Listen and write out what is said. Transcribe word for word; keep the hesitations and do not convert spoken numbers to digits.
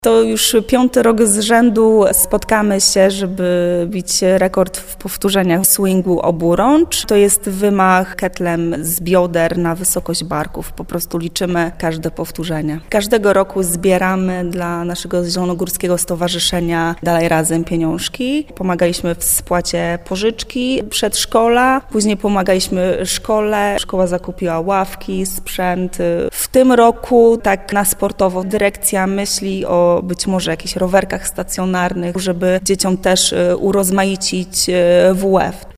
To już piąty rok z rzędu spotkamy się, żeby bić rekord w powtórzeniach swingu oburącz. To jest wymach ketlem z bioder na wysokość barków. Po prostu liczymy każde powtórzenie. Każdego roku zbieramy dla naszego Zielonogórskiego Stowarzyszenia Dalej Razem pieniążki. Pomagaliśmy w spłacie pożyczki przedszkola, później pomagaliśmy szkole. Szkoła zakupiła ławki, sprzęt. W tym roku tak na sportowo dyrekcja myśli o być może jakichś rowerkach stacjonarnych, żeby dzieciom też urozmaicić W F.